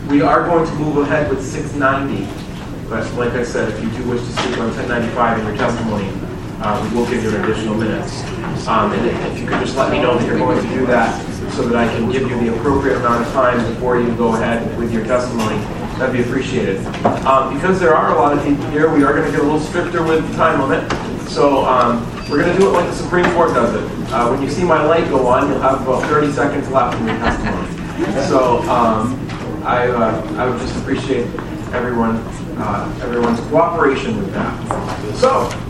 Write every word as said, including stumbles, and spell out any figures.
we are going to move ahead with six ninety, but like I said, if you do wish to speak on ten ninety-five in your testimony, uh, we will give you an additional minutes. Um, and if, if you could just let me know that you're going to do that so that I can give you the appropriate amount of time before you go ahead with your testimony, that'd be appreciated. Um, because there are a lot of people here, we are going to get a little stricter with the time limit. So um, we're going to do it like the Supreme Court does it. Uh, when you see my light go on, you'll have about thirty seconds left in your testimony. So um, I, uh, I would just appreciate everyone, uh, everyone's cooperation with that. So.